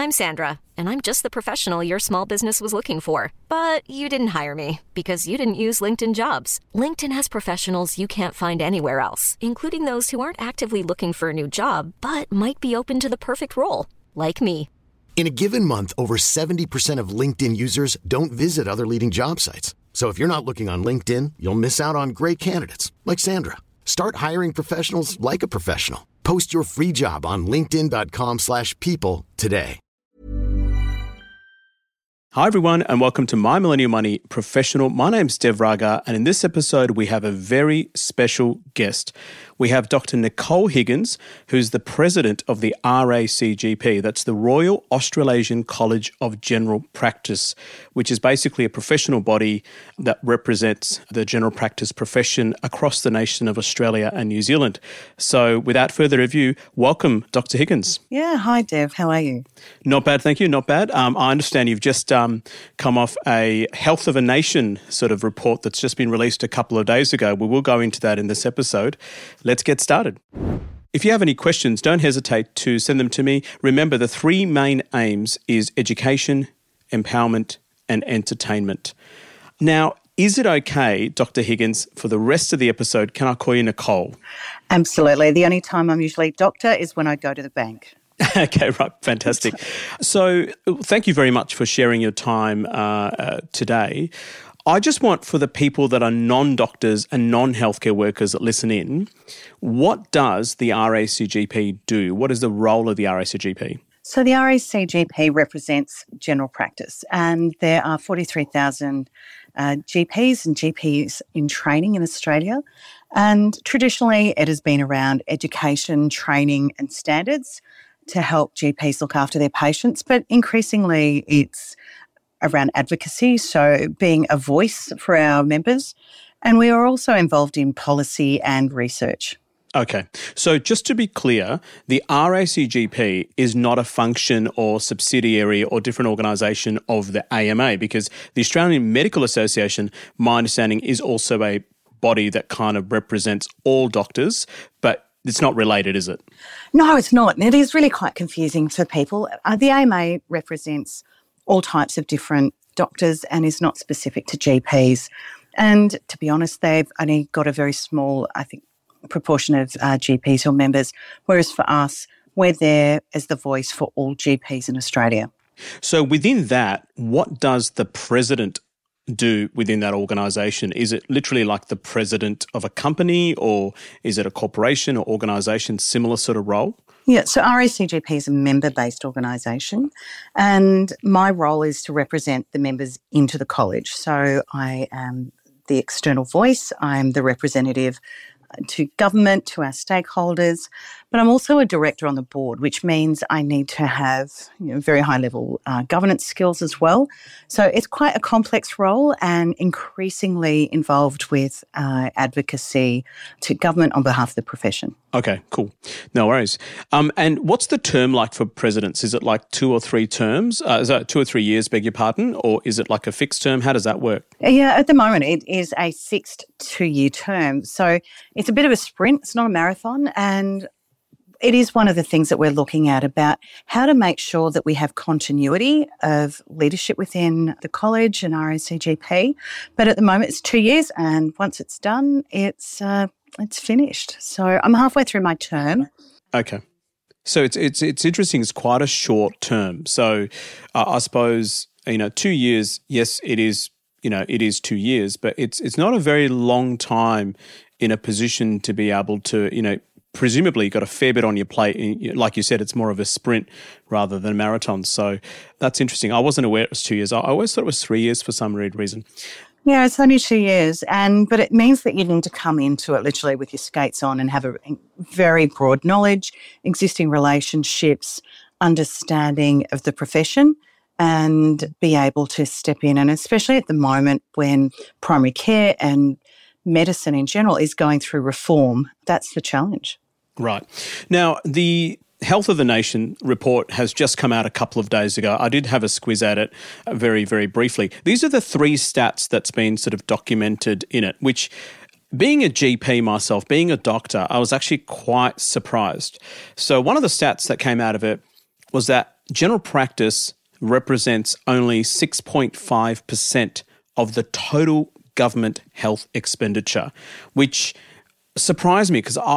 I'm Sandra, and I'm just the professional your small business was looking for. But you didn't hire me because you didn't use LinkedIn Jobs. LinkedIn has professionals you can't find anywhere else, including those who aren't actively looking for a new job, but might be open to the perfect role, like me. In a given month, over 70% of LinkedIn users don't visit other leading job sites. So if you're not looking on LinkedIn, you'll miss out on great candidates like Sandra. Start hiring professionals like a professional. Post your free job on linkedin.com/people today. Hi everyone and welcome to My Millennial Money Professional. My name's Dev Raga and in this episode we have a very special guest. We have Dr. Nicole Higgins, who's the president of the RACGP. That's the Royal Australasian College of General Practice, which is basically a professional body that represents the general practice profession across the nation of Australia and New Zealand. So without further ado, welcome, Dr. Higgins. Yeah, hi Dev, how are you? Not bad, thank you, not bad. I understand you've just come off a Health of a Nation sort of report that's just been released a couple of days ago. We will go into that in this episode. Let's get started. If you have any questions, don't hesitate to send them to me. Remember, the three main aims is education, empowerment, and entertainment. Now, is it okay, Dr. Higgins, for the rest of the episode, can I call you Nicole? Absolutely. The only time I'm usually doctor is when I go to the bank. Okay, right. Fantastic. So thank you very much for sharing your time today. I just want for the people that are non-doctors and non-healthcare workers that listen in, what does the RACGP do? What is the role of the RACGP? So the RACGP represents general practice and there are 43,000 GPs and GPs in training in Australia. And traditionally it has been around education, training and standards to help GPs look after their patients, but increasingly it's around advocacy, so being a voice for our members. And we are also involved in policy and research. Okay. So just to be clear, the RACGP is not a function or subsidiary or different organisation of the AMA, because the Australian Medical Association, my understanding, is also a body that kind of represents all doctors, but it's not related, is it? No, it's not. And it is really quite confusing for people. The AMA represents all types of different doctors and is not specific to GPs. And to be honest, they've only got a very small, I think, proportion of GPs who are members, whereas for us, we're there as the voice for all GPs in Australia. So within that, what does the president do within that organisation? Is it literally like the president of a company, or is it a corporation or organisation, similar sort of role? Yeah, so RACGP is a member-based organisation and my role is to represent the members into the college. So I am the external voice, I'm the representative to government, to our stakeholders, but I'm also a director on the board, which means I need to have very high-level governance skills as well. So it's quite a complex role and increasingly involved with advocacy to government on behalf of the profession. Okay, cool. No worries. And what's the term like for presidents? Is it like 2 or 3 terms? Is that 2 or 3 years, beg your pardon? Or is it like a fixed term? How does that work? Yeah, at the moment it is a fixed 2-year term. So it's a bit of a sprint. It's not a marathon. And it is one of the things that we're looking at about how to make sure that we have continuity of leadership within the college and RACGP. But at the moment it's 2 years and once it's done, it's finished. So I'm halfway through my term. Okay. So it's interesting. It's quite a short term. So I suppose, 2 years, yes, it is, it is 2 years, but it's not a very long time in a position to be able to, presumably you've got a fair bit on your plate. Like you said, it's more of a sprint rather than a marathon. So that's interesting. I wasn't aware it was 2 years. I always thought it was 3 years for some weird reason. Yeah, it's only 2 years, but it means that you need to come into it literally with your skates on and have a very broad knowledge, existing relationships, understanding of the profession, and be able to step in. And especially at the moment when primary care and medicine in general is going through reform, that's the challenge. Right. Now, the Health of the Nation report has just come out a couple of days ago. I did have a squiz at it very, very briefly. These are the 3 stats that's been sort of documented in it, which, being a GP myself, being a doctor, I was actually quite surprised. So one of the stats that came out of it was that general practice represents only 6.5% of the total government health expenditure, which surprised me because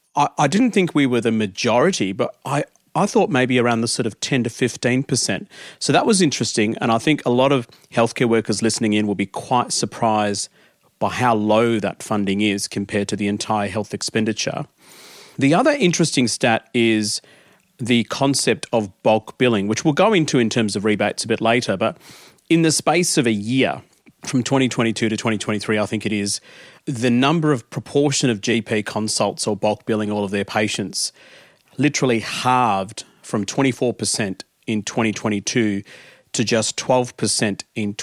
I didn't think we were the majority, but I thought maybe around the sort of 10 to 15%. So that was interesting. And I think a lot of healthcare workers listening in will be quite surprised by how low that funding is compared to the entire health expenditure. The other interesting stat is the concept of bulk billing, which we'll go into in terms of rebates a bit later. But in the space of a year, from 2022 to 2023, I think it is, the number of proportion of GP consults or bulk billing all of their patients literally halved from 24% in 2022 to just 12% in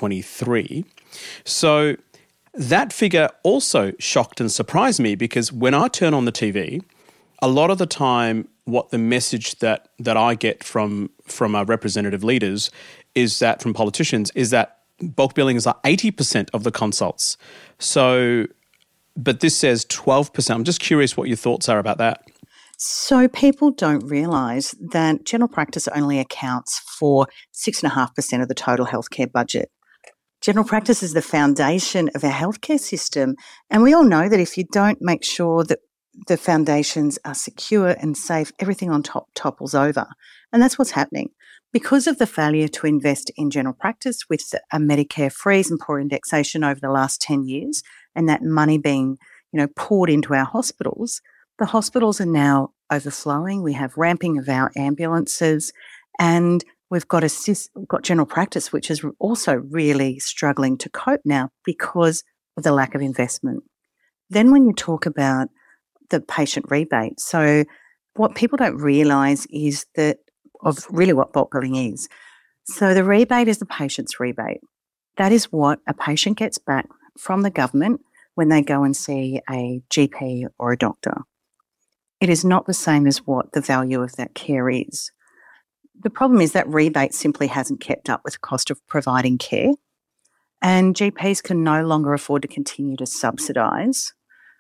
2023. So that figure also shocked and surprised me because when I turn on the TV, a lot of the time what the message that I get from our representative leaders is that, from politicians, is that bulk billing is like 80% of the consults. So, but this says 12%. I'm just curious what your thoughts are about that. So people don't realise that general practice only accounts for 6.5% of the total healthcare budget. General practice is the foundation of our healthcare system, and we all know that if you don't make sure that the foundations are secure and safe, everything on top topples over. And that's what's happening. Because of the failure to invest in general practice with a Medicare freeze and poor indexation over the last 10 years, and that money being, poured into our hospitals, the hospitals are now overflowing. We have ramping of our ambulances, and we've got general practice, which is also really struggling to cope now because of the lack of investment. Then when you talk about the patient rebate, so what people don't realise is that of really what bulk billing is. So the rebate is the patient's rebate. That is what a patient gets back from the government when they go and see a GP or a doctor. It is not the same as what the value of that care is. The problem is that rebate simply hasn't kept up with the cost of providing care, and GPs can no longer afford to continue to subsidise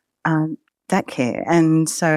that care. And so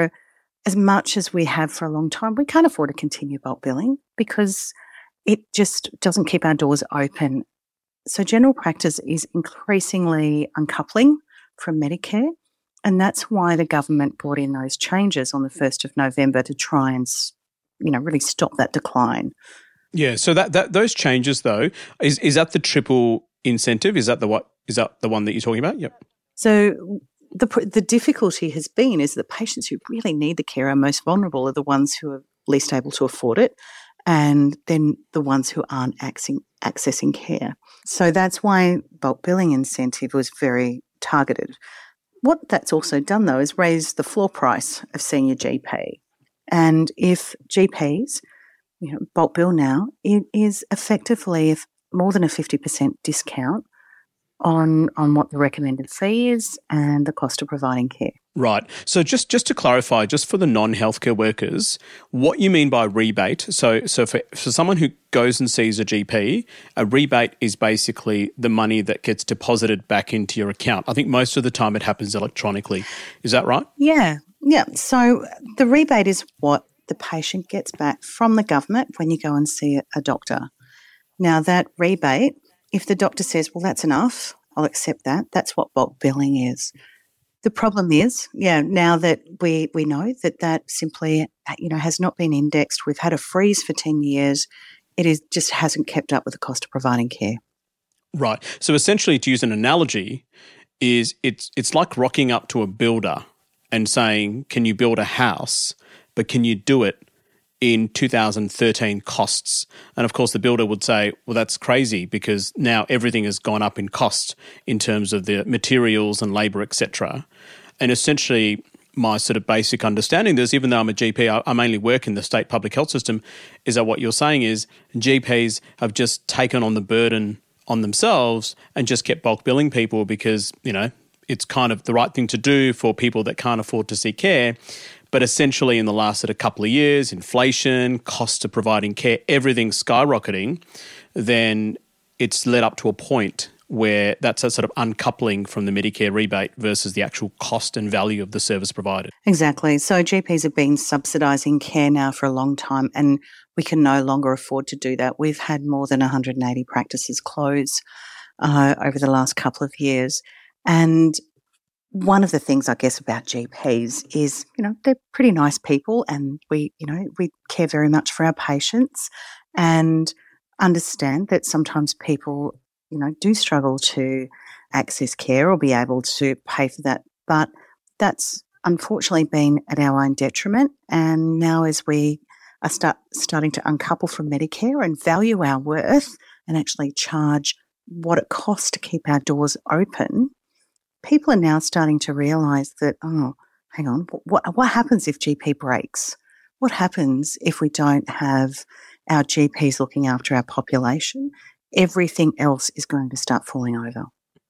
as much as we have for a long time, we can't afford to continue bulk billing because it just doesn't keep our doors open. So general practice is increasingly uncoupling from Medicare, and that's why the government brought in those changes on the 1st of November to try and really stop that decline. Yeah, so that those changes though, is that the triple incentive? Is that the one that you're talking about? Yep. So the difficulty has been is that patients who really need the care are most vulnerable are the ones who are least able to afford it, and then the ones who aren't accessing care. So that's why bulk billing incentive was very targeted. What that's also done though is raise the floor price of seeing your GP. And if GPs, bulk bill now, it is effectively more than a 50% discount on what the recommended fee is and the cost of providing care. Right. So just to clarify, just for the non-healthcare workers, what you mean by rebate, so for someone who goes and sees a GP, a rebate is basically the money that gets deposited back into your account. I think most of the time it happens electronically. Is that right? Yeah. So the rebate is what the patient gets back from the government when you go and see a doctor. Now that rebate, if the doctor says, well, that's enough, I'll accept that. That's what bulk billing is. The problem is, now that we know that simply, has not been indexed. We've had a freeze for 10 years. Just hasn't kept up with the cost of providing care. Right. So essentially, to use an analogy, is it's like rocking up to a builder and saying, can you build a house, but can you do it in 2013 costs? And of course, the builder would say, well, that's crazy because now everything has gone up in cost in terms of the materials and labour, etc. And essentially, my sort of basic understanding is, even though I'm a GP, I mainly work in the state public health system, is that what you're saying is GPs have just taken on the burden on themselves and just kept bulk billing people because, it's kind of the right thing to do for people that can't afford to see care. But essentially in the last couple of years, inflation, cost of providing care, everything's skyrocketing, then it's led up to a point where that's a sort of uncoupling from the Medicare rebate versus the actual cost and value of the service provided. Exactly. So GPs have been subsidising care now for a long time, and we can no longer afford to do that. We've had more than 180 practices close over the last couple of years. And one of the things, I guess, about GPs is, they're pretty nice people, and we care very much for our patients and understand that sometimes people, do struggle to access care or be able to pay for that. But that's unfortunately been at our own detriment. And now as we are starting to uncouple from Medicare and value our worth and actually charge what it costs to keep our doors open, people are now starting to realise that, oh, hang on, what happens if GP breaks? What happens if we don't have our GPs looking after our population? Everything else is going to start falling over.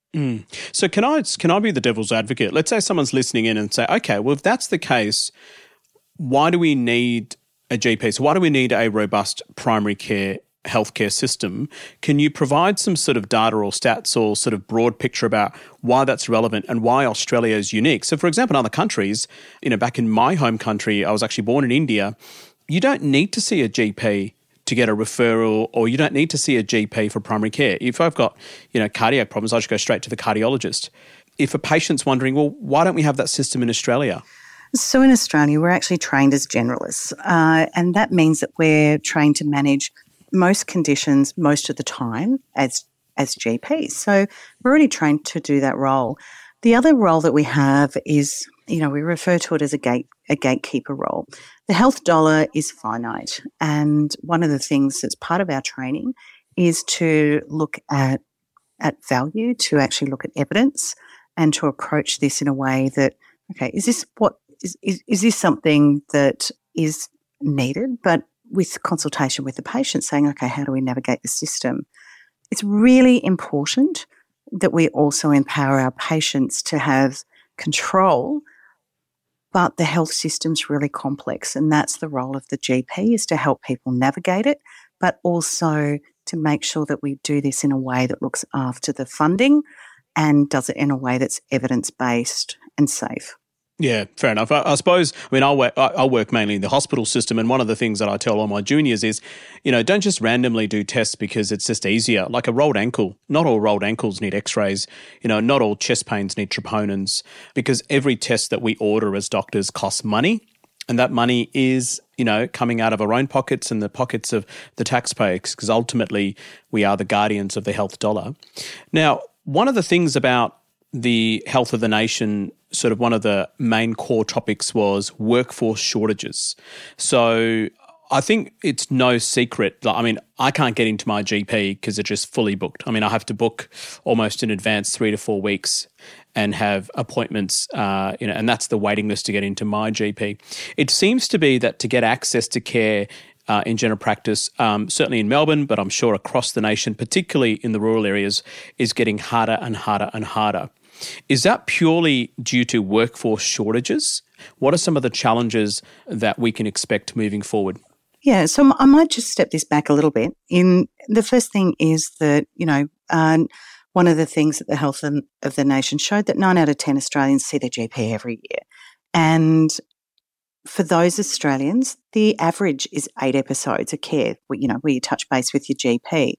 So can I be the devil's advocate? Let's say someone's listening in and say, okay, well, if that's the case, why do we need a GP? So why do we need a robust primary care healthcare system? Can you provide some sort of data or stats or sort of broad picture about why that's relevant and why Australia is unique? So for example, in other countries, back in my home country, I was actually born in India, you don't need to see a GP to get a referral, or you don't need to see a GP for primary care. If I've got, cardiac problems, I should go straight to the cardiologist. If a patient's wondering, well, why don't we have that system in Australia? So in Australia, we're actually trained as generalists, and that means that we're trained to manage most conditions most of the time as GPs. So we're already trained to do that role. The other role that we have is, we refer to it as a gatekeeper role. The health dollar is finite, and one of the things that's part of our training is to look at value, to actually look at evidence, and to approach this in a way that, okay, is this something that is needed, but with consultation with the patient saying, okay, how do we navigate the system? It's really important that we also empower our patients to have control, but the health system's really complex, and that's the role of the GP, is to help people navigate it, but also to make sure that we do this in a way that looks after the funding and does it in a way that's evidence-based and safe. Yeah, fair enough. I suppose, I work mainly in the hospital system, and one of the things that I tell all my juniors is, don't just randomly do tests because it's just easier. Like a rolled ankle, not all rolled ankles need x-rays. Not all chest pains need troponins, because every test that we order as doctors costs money, and that money is, coming out of our own pockets and the pockets of the taxpayers, because ultimately we are the guardians of the health dollar. Now, one of the things about the health of the nation, sort of one of the main core topics was workforce shortages. So I think it's no secret. I can't get into my GP because it's just fully booked. I have to book almost in advance 3 to 4 weeks and have appointments, and that's the waiting list to get into my GP. It seems to be that to get access to care in general practice, certainly in Melbourne, but I'm sure across the nation, particularly in the rural areas, is getting harder and harder and harder. Is that purely due to workforce shortages? What are some of the challenges that we can expect moving forward? Yeah, so I might just step this back a little bit. The first thing is that, one of the things that the Health of the Nation showed that 9 out of 10 Australians see their GP every year. And for those Australians, the average is 8 episodes of care, where you touch base with your GP.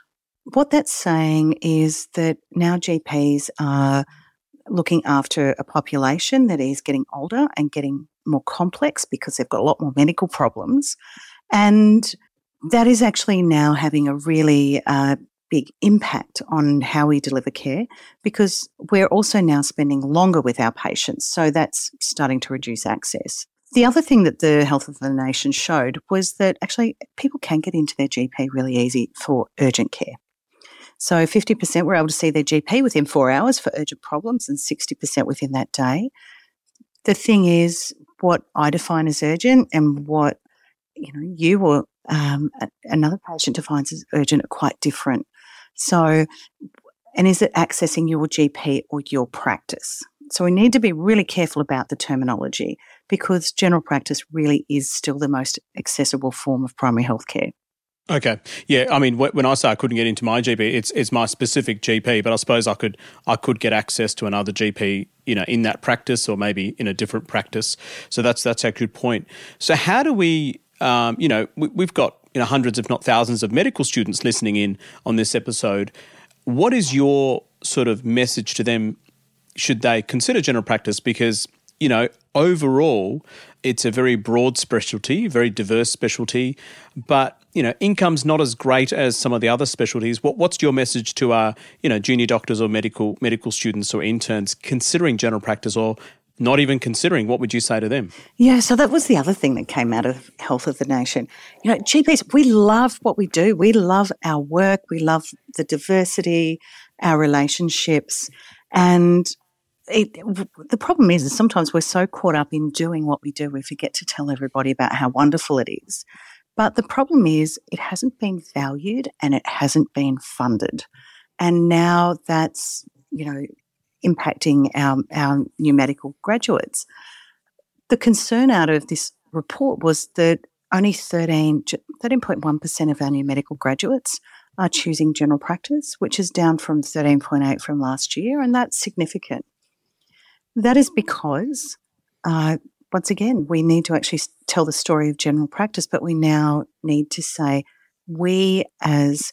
What that's saying is that now GPs are looking after a population that is getting older and getting more complex because they've got a lot more medical problems. And that is actually now having a really big impact on how we deliver care, because we're also now spending longer with our patients. So that's starting to reduce access. The other thing that the Health of the Nation showed was that actually people can get into their GP really easy for urgent care. So 50% were able to see their GP within 4 hours for urgent problems and 60% within that day. The thing is, what I define as urgent and what you or another patient defines as urgent are quite different. So, and is it accessing your GP or your practice? So we need to be really careful about the terminology, because general practice really is still the most accessible form of primary health care. Okay. Yeah. When I say I couldn't get into my GP, it's my specific GP, but I suppose I could get access to another GP, in that practice or maybe in a different practice. So that's a good point. So how do we, we've got hundreds, if not thousands of medical students listening in on this episode. What is your sort of message to them should they consider general practice? Because, overall, it's a very broad specialty, very diverse specialty, but, income's not as great as some of the other specialties. What's your message to our, junior doctors or medical students or interns considering general practice, or not even considering? What would you say to them? Yeah, so that was the other thing that came out of Health of the Nation. GPs, we love what we do. We love our work. We love the diversity, our relationships. And the problem is sometimes we're so caught up in doing what we do, we forget to tell everybody about how wonderful it is. But the problem is it hasn't been valued and it hasn't been funded. And now that's, impacting our new medical graduates. The concern out of this report was that only 13.1% of our new medical graduates are choosing general practice, which is down from 13.8% from last year, and that's significant. That is because, once again, we need to actually tell the story of general practice, but we now need to say we as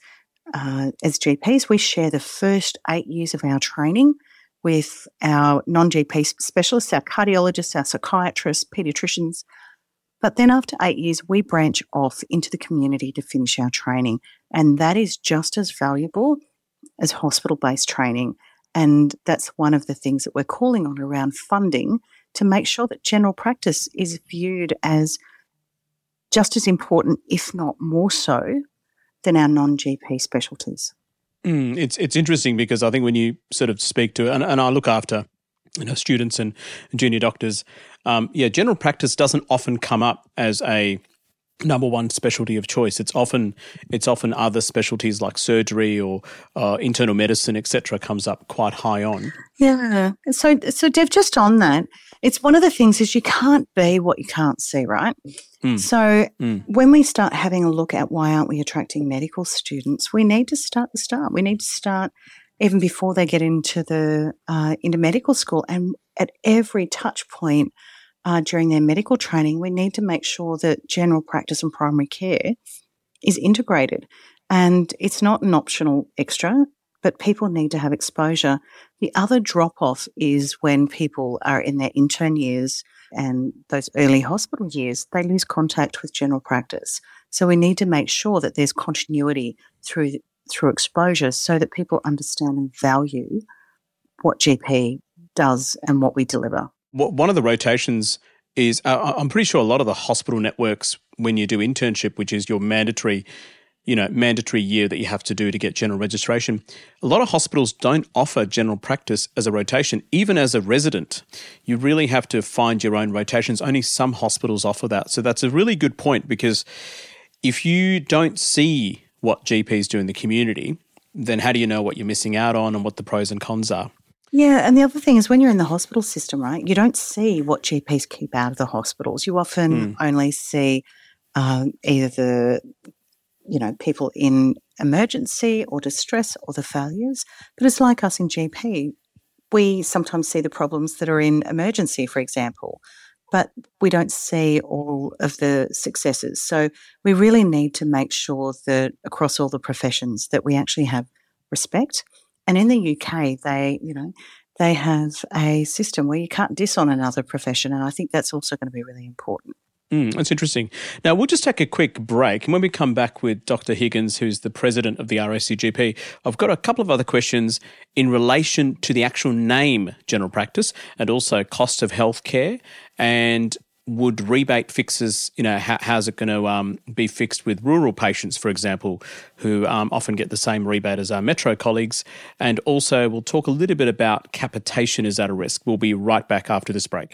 GPs, we share the first 8 years of our training with our non-GP specialists, our cardiologists, our psychiatrists, paediatricians. But then after 8 years, we branch off into the community to finish our training. And that is just as valuable as hospital-based training. And that's one of the things that we're calling on around funding to make sure that general practice is viewed as just as important, if not more so, than our non-GP specialties. It's interesting because I think when you sort of speak to, and I look after students and junior doctors, general practice doesn't often come up as a number one specialty of choice. It's often other specialties like surgery or internal medicine, etc., comes up quite high on. Yeah. So Dev, just on that, it's one of the things is you can't be what you can't see, right? So when we start having a look at why aren't we attracting medical students, we need to start the start. We need to start even before they get into into medical school, and at every touch point during their medical training, we need to make sure that general practice and primary care is integrated. And it's not an optional extra, but people need to have exposure. The other drop-off is when people are in their intern years and those early hospital years, they lose contact with general practice. So we need to make sure that there's continuity through exposure so that people understand and value what GP does and what we deliver. One of the rotations is, I'm pretty sure a lot of the hospital networks, when you do internship, which is your mandatory year that you have to do to get general registration, a lot of hospitals don't offer general practice as a rotation. Even as a resident, you really have to find your own rotations. Only some hospitals offer that. So that's a really good point, because if you don't see what GPs do in the community, then how do you know what you're missing out on and what the pros and cons are? Yeah, and the other thing is when you're in the hospital system, right, you don't see what GPs keep out of the hospitals. You often only see either the people in emergency or distress or the failures. But it's like us in GP. We sometimes see the problems that are in emergency, for example, but we don't see all of the successes. So we really need to make sure that across all the professions that we actually have respect. And in the UK, they have a system where you can't diss on another profession, and I think that's also going to be really important. That's interesting. Now, we'll just take a quick break. And when we come back with Dr. Higgins, who's the president of the RACGP, I've got a couple of other questions in relation to the actual name general practice and also cost of healthcare, and would rebate fixes, how's it going to be fixed with rural patients, for example, who often get the same rebate as our metro colleagues. And also we'll talk a little bit about capitation is at a risk. We'll be right back after this break.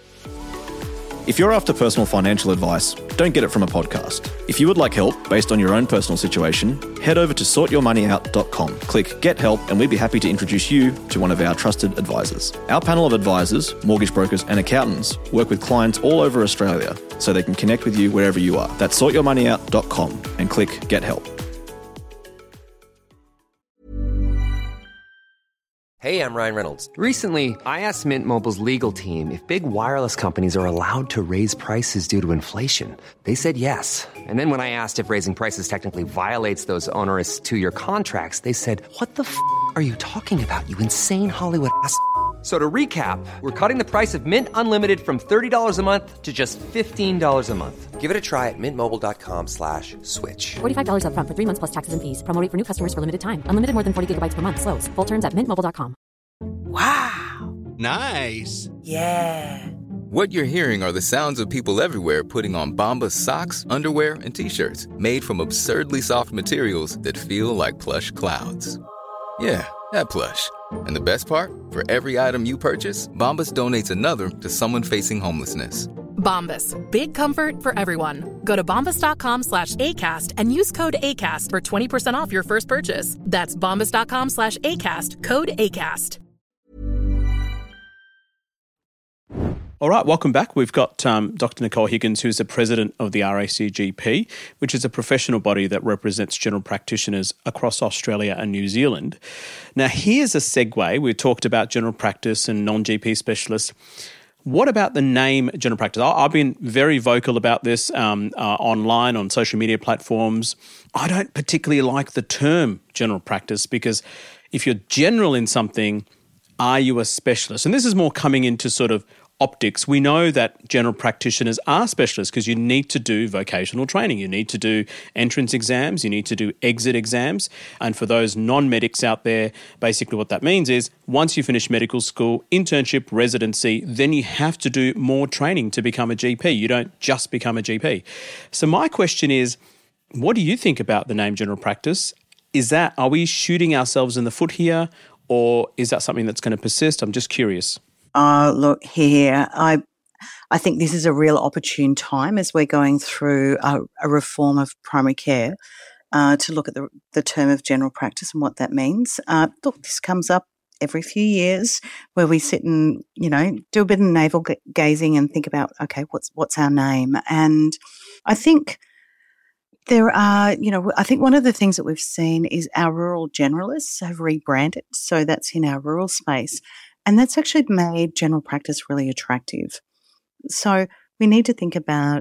If you're after personal financial advice, don't get it from a podcast. If you would like help based on your own personal situation, head over to sortyourmoneyout.com. Click Get Help and we'd be happy to introduce you to one of our trusted advisors. Our panel of advisors, mortgage brokers and accountants work with clients all over Australia so they can connect with you wherever you are. That's sortyourmoneyout.com and click Get Help. Hey, I'm Ryan Reynolds. Recently, I asked Mint Mobile's legal team if big wireless companies are allowed to raise prices due to inflation. They said yes. And then when I asked if raising prices technically violates those onerous two-year contracts, they said, "What the f*** are you talking about, you insane Hollywood ass f- So to recap, we're cutting the price of Mint Unlimited from $30 a month to just $15 a month. Give it a try at mintmobile.com/switch. $45 up front for 3 months plus taxes and fees. Promo rate for new customers for limited time. Unlimited more than 40 gigabytes per month. Slows full terms at mintmobile.com. Wow. Nice. Yeah. What you're hearing are the sounds of people everywhere putting on Bombas socks, underwear, and T-shirts made from absurdly soft materials that feel like plush clouds. Yeah, that plush. And the best part? For every item you purchase, Bombas donates another to someone facing homelessness. Bombas. Big comfort for everyone. Go to bombas.com/ACAST and use code ACAST for 20% off your first purchase. That's bombas.com/ACAST. Code ACAST. All right, welcome back. We've got Dr. Nicole Higgins, who's the president of the RACGP, which is a professional body that represents general practitioners across Australia and New Zealand. Now, here's a segue. We talked about general practice and non-GP specialists. What about the name general practice? I've been very vocal about this online on social media platforms. I don't particularly like the term general practice because if you're general in something, are you a specialist? And this is more coming into sort of optics. We know that general practitioners are specialists because you need to do vocational training. You need to do entrance exams. You need to do exit exams. And for those non-medics out there, basically what that means is once you finish medical school, internship, residency, then you have to do more training to become a GP. You don't just become a GP. So my question is, what do you think about the name general practice? Are we shooting ourselves in the foot here, or is that something that's going to persist? I'm just curious. Look here, I think this is a real opportune time as we're going through a reform of primary care to look at the term of general practice and what that means. Look, this comes up every few years where we sit and, do a bit of navel gazing and think about, okay, what's our name? And I think there are, I think one of the things that we've seen is our rural generalists have rebranded. So that's in our rural space. And that's actually made general practice really attractive. So we need to think about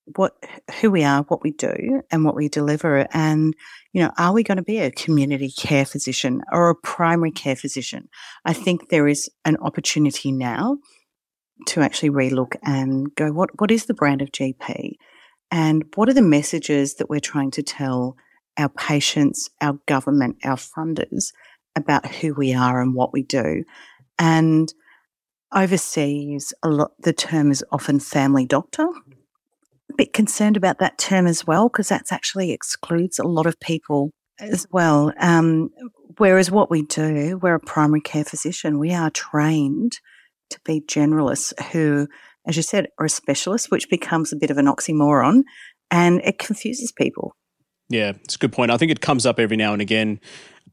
who we are, what we do, and what we deliver. And, are we going to be a community care physician or a primary care physician? I think there is an opportunity now to actually relook and go, what is the brand of GP? And what are the messages that we're trying to tell our patients, our government, our funders about who we are and what we do? And overseas, the term is often family doctor. A bit concerned about that term as well because that actually excludes a lot of people as well. Whereas what we do, we're a primary care physician. We are trained to be generalists who, as you said, are a specialist, which becomes a bit of an oxymoron and it confuses people. Yeah, it's a good point. I think it comes up every now and again.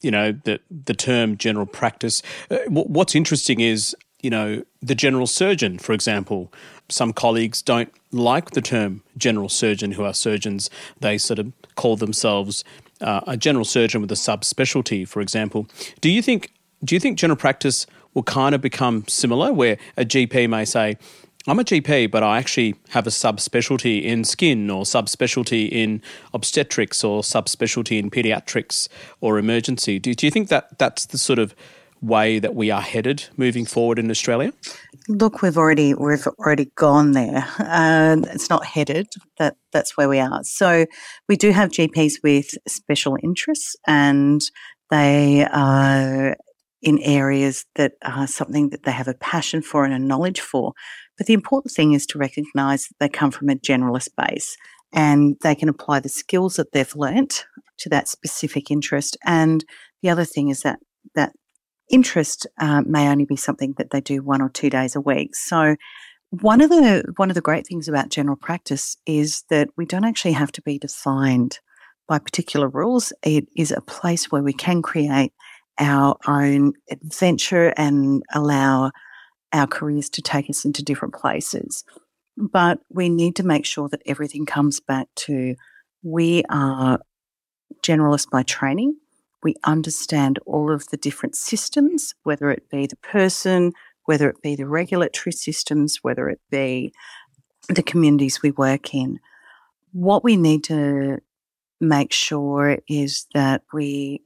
The term general practice. What's interesting is, the general surgeon, for example. Some colleagues don't like the term general surgeon who are surgeons. They sort of call themselves a general surgeon with a subspecialty, for example. Do you think general practice will kind of become similar where a GP may say, I'm a GP, but I actually have a subspecialty in skin or subspecialty in obstetrics or subspecialty in pediatrics or emergency. Do you think that that's the sort of way that we are headed moving forward in Australia? Look, we've already gone there. It's not headed. That's where we are. So we do have GPs with special interests, and they are in areas that are something that they have a passion for and a knowledge for. But the important thing is to recognise that they come from a generalist base and they can apply the skills that they've learnt to that specific interest. And the other thing is that interest may only be something that they do 1 or 2 days a week. So one of the great things about general practice is that we don't actually have to be defined by particular rules. It is a place where we can create our own adventure and allow our careers to take us into different places. But we need to make sure that everything comes back to we are generalists by training. we understand all of the different systems, whether it be the person, whether it be the regulatory systems, whether it be the communities we work in. What we need to make sure is that the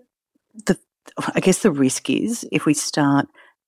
risk is if we start,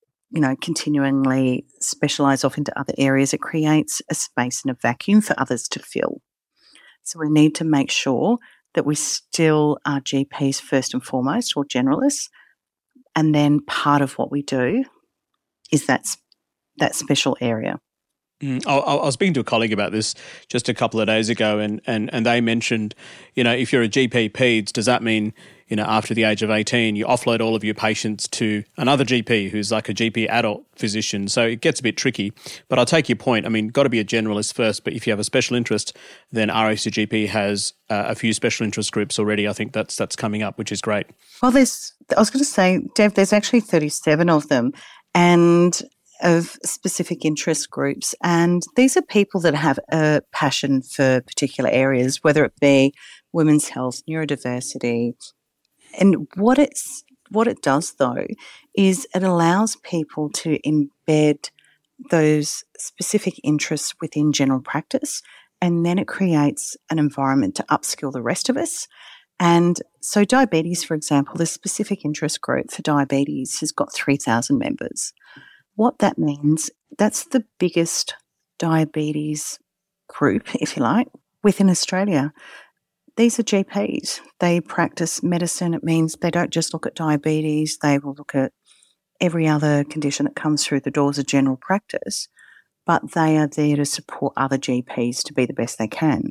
continually specialise off into other areas, it creates a space and a vacuum for others to fill. So we need to make sure that we still are GPs first and foremost, or generalists, and then part of what we do is that special area. I was speaking to a colleague about this just a couple of days ago, and they mentioned, if you're a GP peds, does that mean, after the age of 18, you offload all of your patients to another GP who's like a GP adult physician? So it gets a bit tricky. But I'll take your point. I mean, got to be a generalist first, but if you have a special interest, then RACGP has a few special interest groups already. I think that's coming up, which is great. Well, I was going to say, Dev, there's actually 37 of them, and of specific interest groups. And these are people that have a passion for particular areas, whether it be women's health, neurodiversity. And what it does, though, is it allows people to embed those specific interests within general practice, and then it creates an environment to upskill the rest of us. And so diabetes, for example, the specific interest group for diabetes has got 3,000 members. What that means, that's the biggest diabetes group, if you like, within Australia. These are GPs. They practice medicine. It means they don't just look at diabetes. They will look at every other condition that comes through the doors of general practice, but they are there to support other GPs to be the best they can.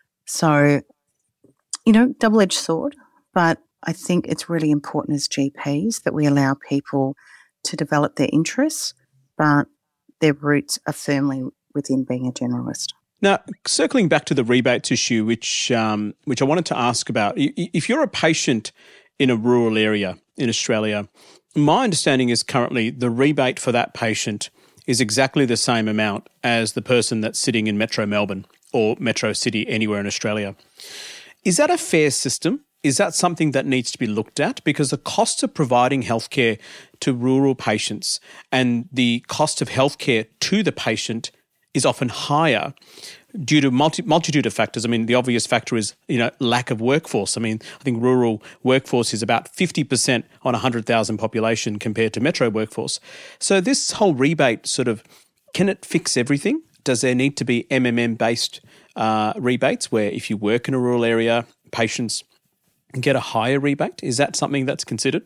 So, double-edged sword, but I think it's really important as GPs that we allow people to develop their interests, but their roots are firmly within being a generalist. Now, circling back to the rebates issue, which I wanted to ask about, if you're a patient in a rural area in Australia, my understanding is currently the rebate for that patient is exactly the same amount as the person that's sitting in Metro Melbourne or Metro City anywhere in Australia. Is that a fair system? Is that something that needs to be looked at? Because the cost of providing healthcare to rural patients and the cost of healthcare to the patient is often higher due to multitude of factors. I mean, the obvious factor is, lack of workforce. I mean, I think rural workforce is about 50% on 100,000 population compared to metro workforce. So this whole rebate can it fix everything? Does there need to be MMM-based rebates where if you work in a rural area, patients get a higher rebate? Is that something that's considered?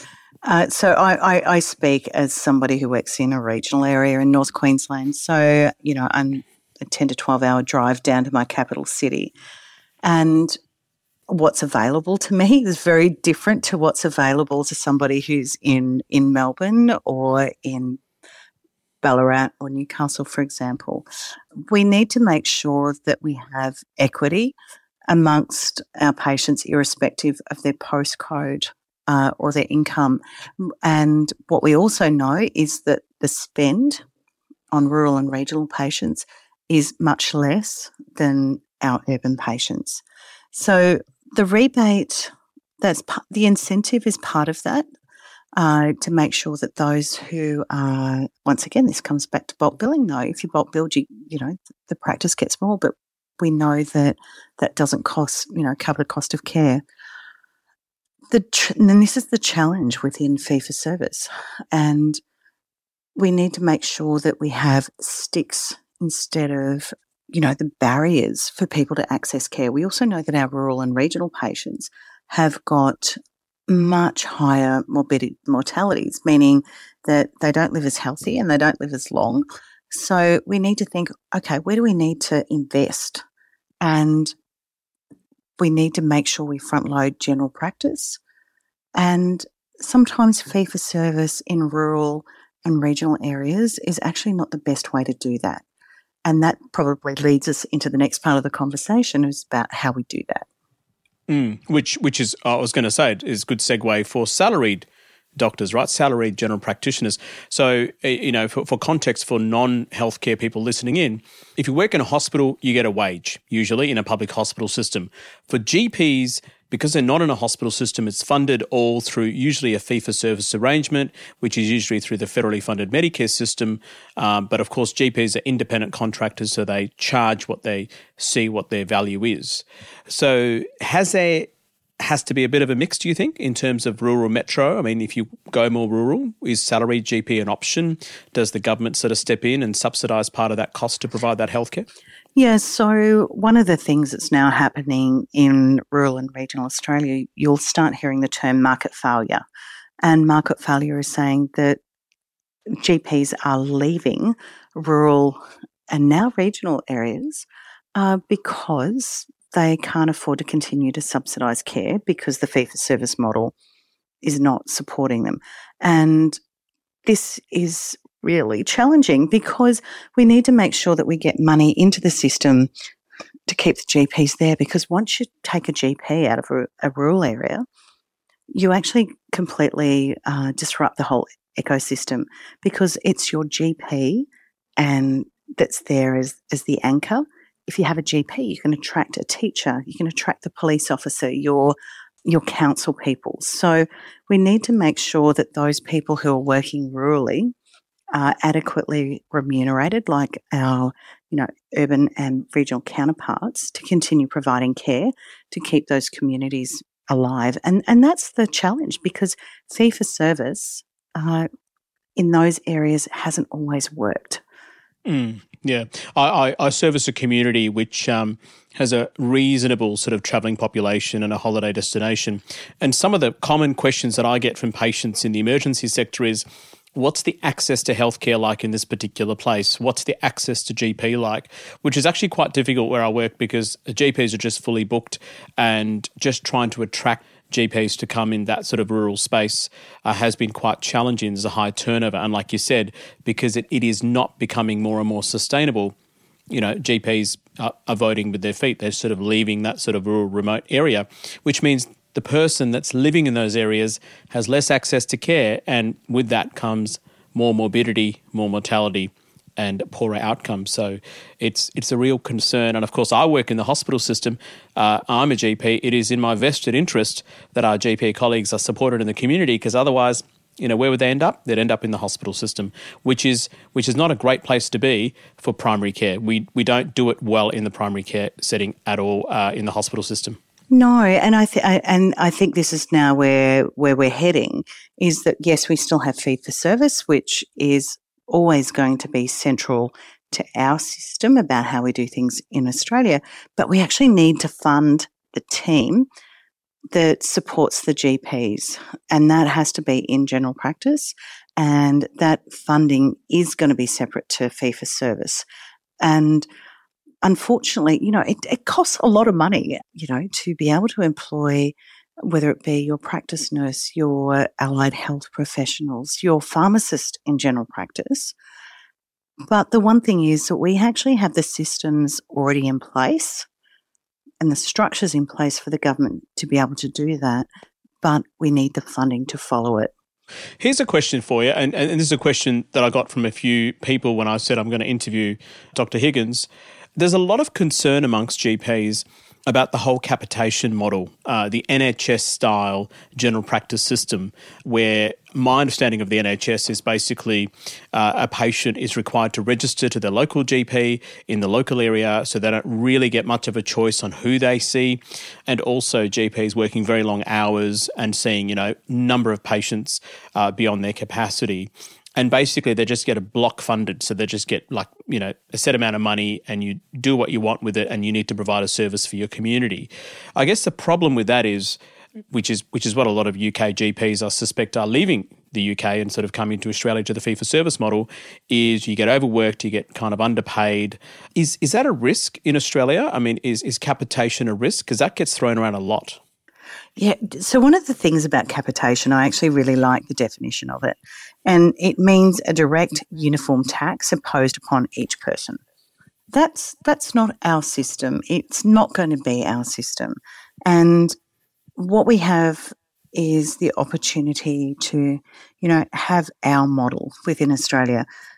So I speak as somebody who works in a regional area in North Queensland. So, I'm a 10 to 12-hour drive down to my capital city. And what's available to me is very different to what's available to somebody who's in Melbourne or in Ballarat or Newcastle, for example. We need to make sure that we have equity amongst our patients, irrespective of their postcode or their income. And what we also know is that the spend on rural and regional patients is much less than our urban patients. So the rebate, the incentive is part of that, to make sure that those who are, once again, this comes back to bulk billing though. If you bulk bill, the practice gets more, but we know that doesn't cover the cost of care. And this is the challenge within fee-for-service. And we need to make sure that we have sticks instead of, the barriers for people to access care. We also know that our rural and regional patients have got much higher mortalities, meaning that they don't live as healthy and they don't live as long. So we need to think, okay, where do we need to invest? And we need to make sure we front load general practice. And sometimes fee-for-service in rural and regional areas is actually not the best way to do that. And that probably leads us into the next part of the conversation, is about how we do that. Which is, I was going to say, is a good segue for salaried doctors, right? Salaried general practitioners. So, for context for non-healthcare people listening in, if you work in a hospital, you get a wage, usually in a public hospital system. For GPs, because they're not in a hospital system, it's funded all through usually a fee-for-service arrangement, which is usually through the federally funded Medicare system. But of course, GPs are independent contractors, so they charge what they see what their value is. So has to be a bit of a mix, do you think, in terms of rural metro? I mean, if you go more rural, is salaried GP an option? Does the government sort of step in and subsidise part of that cost to provide that healthcare? Yeah, so one of the things that's now happening in rural and regional Australia, you'll start hearing the term market failure. And market failure is saying that GPs are leaving rural and now regional areas because they can't afford to continue to subsidise care because the fee-for-service model is not supporting them. And this is really challenging because we need to make sure that we get money into the system to keep the GPs there, because once you take a GP out of a rural area, you actually completely disrupt the whole ecosystem, because it's your GP and that's there as the anchor. If you have a GP, you can attract a teacher, you can attract the police officer, your council people. So we need to make sure that those people who are working rurally are adequately remunerated, like our, urban and regional counterparts, to continue providing care to keep those communities alive. And that's the challenge, because fee for service in those areas hasn't always worked. Yeah. I service a community which has a reasonable sort of travelling population and a holiday destination. And some of the common questions that I get from patients in the emergency sector is, what's the access to healthcare like in this particular place? What's the access to GP like? Which is actually quite difficult where I work, because GPs are just fully booked, and just trying to attract GPs to come in that sort of rural space has been quite challenging. There's a high turnover. And like you said, because it is not becoming more and more sustainable, GPs are voting with their feet. They're sort of leaving that sort of rural remote area, which means the person that's living in those areas has less access to care, and with that comes more morbidity, more mortality, and poorer outcomes. So it's a real concern. And of course, I work in the hospital system. I'm a GP. It is in my vested interest that our GP colleagues are supported in the community, because otherwise, where would they end up? They'd end up in the hospital system, which is not a great place to be for primary care. We don't do it well in the primary care setting at all in the hospital system. No, and I think this is now where we're heading, is that yes, we still have fee for service, which is always going to be central to our system about how we do things in Australia, but we actually need to fund the team that supports the GPs, and that has to be in general practice, and that funding is going to be separate to fee for service. And unfortunately, it costs a lot of money, to be able to employ, whether it be your practice nurse, your allied health professionals, your pharmacist in general practice. But the one thing is that we actually have the systems already in place and the structures in place for the government to be able to do that, but we need the funding to follow it. Here's a question for you, and this is a question that I got from a few people when I said I'm going to interview Dr. Higgins. There's a lot of concern amongst GPs about the whole capitation model, the NHS-style general practice system, where my understanding of the NHS is basically a patient is required to register to their local GP in the local area, so they don't really get much of a choice on who they see, and also GPs working very long hours and seeing, number of patients beyond their capacity. And basically, they just get a block funded. So they just get a set amount of money, and you do what you want with it, and you need to provide a service for your community. I guess the problem with that is, which is what a lot of UK GPs, I suspect, are leaving the UK and sort of coming to Australia to the fee-for-service model, is you get overworked, you get kind of underpaid. Is that a risk in Australia? I mean, is capitation a risk? Because that gets thrown around a lot. Yeah, so one of the things about capitation, I actually really like the definition of it, and it means a direct uniform tax imposed upon each person. That's not our system. It's not going to be our system. And what we have is the opportunity to, have our model within Australia.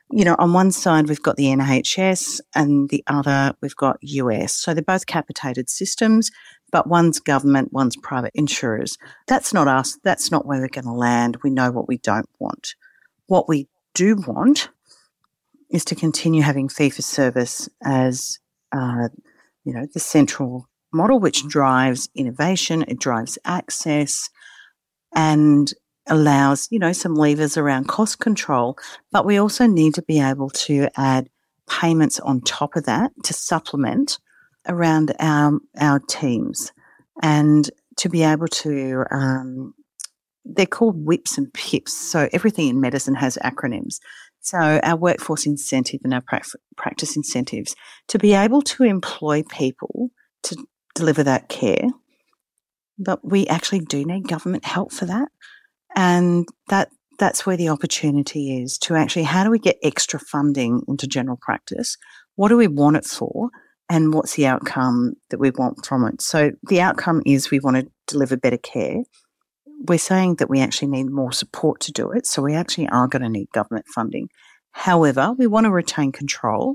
On one side, we've got the NHS and the other, we've got US. So they're both capitated systems, but one's government, one's private insurers. That's not us. That's not where we're going to land. We know what we don't want. What we do want is to continue having fee-for-service as, the central model, which drives innovation, it drives access and allows, some levers around cost control. But we also need to be able to add payments on top of that to supplement around our teams and to be able to, they're called WIPs and PIPs. So everything in medicine has acronyms. So our workforce incentive and our practice incentives to be able to employ people to deliver that care. But we actually do need government help for that. And that's where the opportunity is to actually, how do we get extra funding into general practice? What do we want it for? And what's the outcome that we want from it? So the outcome is we want to deliver better care. We're saying that we actually need more support to do it. So we actually are going to need government funding. However, we want to retain control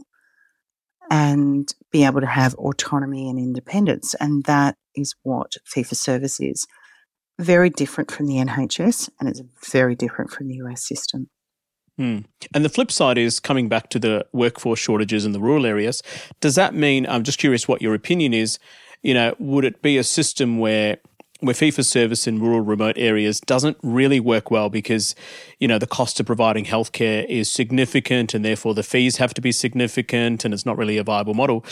and be able to have autonomy and independence. And that is what fee-for-service is. Very different from the NHS, and it's very different from the US system. And the flip side is coming back to the workforce shortages in the rural areas. Does that mean, I'm just curious what your opinion is, would it be a system where fee-for-service in rural remote areas doesn't really work well because, the cost of providing healthcare is significant and therefore the fees have to be significant and it's not really a viable model?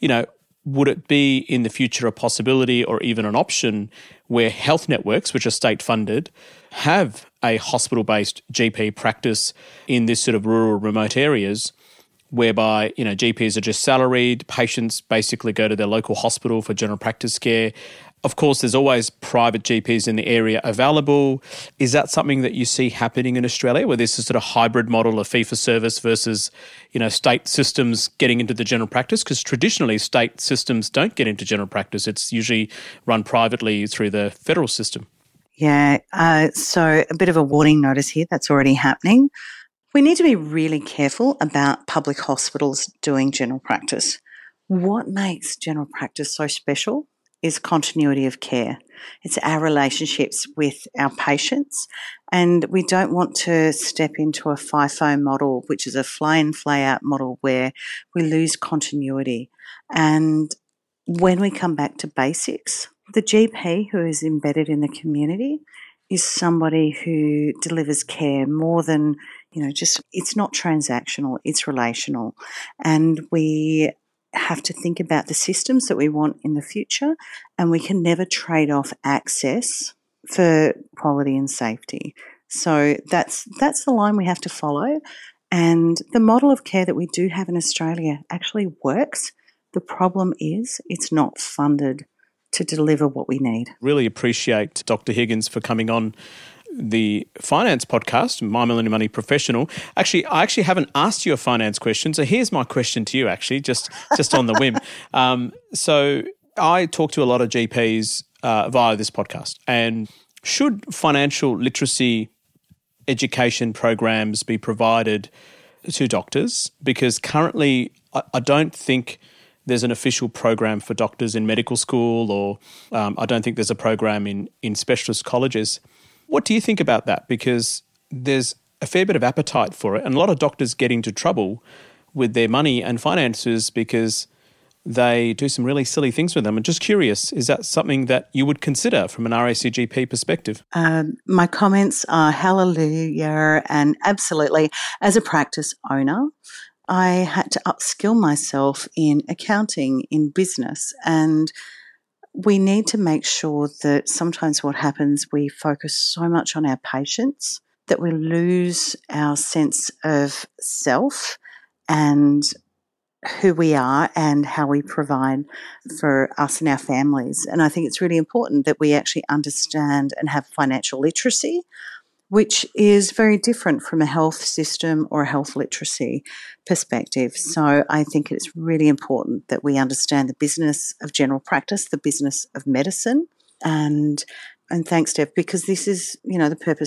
Would it be in the future a possibility or even an option where health networks, which are state funded, have a hospital-based GP practice in this sort of rural remote areas whereby, GPs are just salaried, patients basically go to their local hospital for general practice care. Of course, there's always private GPs in the area available. Is that something that you see happening in Australia, where there's a sort of hybrid model of fee-for-service versus, state systems getting into the general practice? Because traditionally, state systems don't get into general practice. It's usually run privately through the federal system. Yeah, so a bit of a warning notice here. That's already happening. We need to be really careful about public hospitals doing general practice. What makes general practice so special is continuity of care. It's our relationships with our patients, and we don't want to step into a FIFO model, which is a fly-in, fly-out model where we lose continuity. And when we come back to basics, the GP who is embedded in the community is somebody who delivers care more than, it's not transactional, it's relational. And we have to think about the systems that we want in the future, and we can never trade off access for quality and safety. So that's the line we have to follow. And the model of care that we do have in Australia actually works. The problem is it's not funded to deliver what we need. Really appreciate Dr. Higgins for coming on the finance podcast, My Millennium Money Professional. I actually haven't asked you a finance question, so here's my question to you actually, just on the whim. So I talk to a lot of GPs via this podcast, and should financial literacy education programs be provided to doctors? Because currently I don't think there's an official program for doctors in medical school, or I don't think there's a program in specialist colleges. What do you think about that? Because there's a fair bit of appetite for it, and a lot of doctors get into trouble with their money and finances because they do some really silly things with them. I'm just curious, is that something that you would consider from an RACGP perspective? My comments are hallelujah, and absolutely. As a practice owner, I had to upskill myself in accounting, in business, and we need to make sure that sometimes what happens, we focus so much on our patients that we lose our sense of self and who we are and how we provide for us and our families. And I think it's really important that we actually understand and have financial literacy, which is very different from a health system or a health literacy perspective. So I think it's really important that we understand the business of general practice, the business of medicine. And thanks, Dev, because this is, the purpose of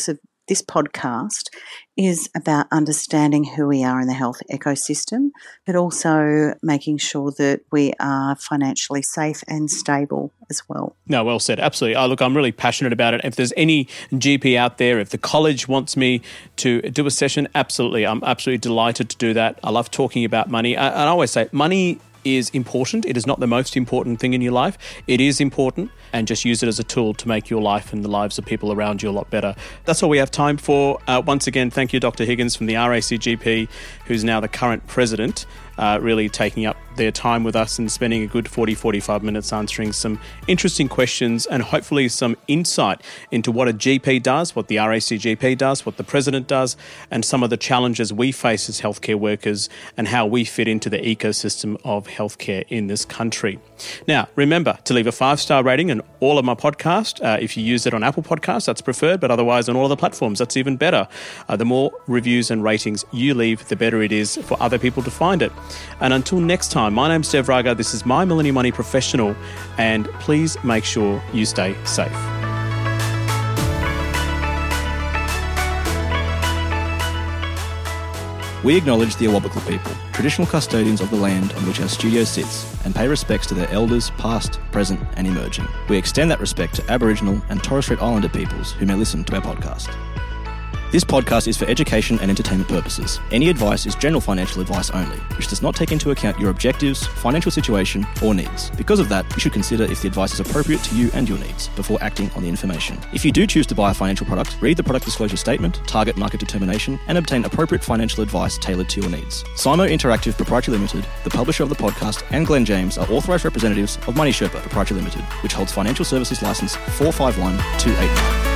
this podcast is about understanding who we are in the health ecosystem, but also making sure that we are financially safe and stable as well. No, well said. Absolutely. Look, I'm really passionate about it. If there's any GP out there, if the college wants me to do a session, absolutely. I'm absolutely delighted to do that. I love talking about money. I always say money is important. It is not the most important thing in your life. It is important, and just use it as a tool to make your life and the lives of people around you a lot better. That's all we have time for. Once again, thank you, Dr. Higgins from the RACGP, who's now the current president, really taking up their time with us and spending a good 40-45 minutes answering some interesting questions and hopefully some insight into what a GP does, what the RACGP does, what the president does, and some of the challenges we face as healthcare workers and how we fit into the ecosystem of healthcare in this country. Now, remember to leave a 5-star rating in all of my podcasts. If you use it on Apple Podcasts, that's preferred, but otherwise on all other platforms, that's even better. The more reviews and ratings you leave, the better it is for other people to find it. And until next time, my name's Dev Raga. This is My Millennium Money Professional, and please make sure you stay safe. We acknowledge the Awabakal people, traditional custodians of the land on which our studio sits, and pay respects to their elders past, present and emerging. We extend that respect to Aboriginal and Torres Strait Islander peoples who may listen to our podcast. This podcast is for education and entertainment purposes. Any advice is general financial advice only, which does not take into account your objectives, financial situation, or needs. Because of that, you should consider if the advice is appropriate to you and your needs before acting on the information. If you do choose to buy a financial product, read the product disclosure statement, target market determination, and obtain appropriate financial advice tailored to your needs. Simo Interactive Proprietary Limited, the publisher of the podcast, and Glenn James are authorised representatives of Money Sherpa Proprietary Limited, which holds financial services license 451289.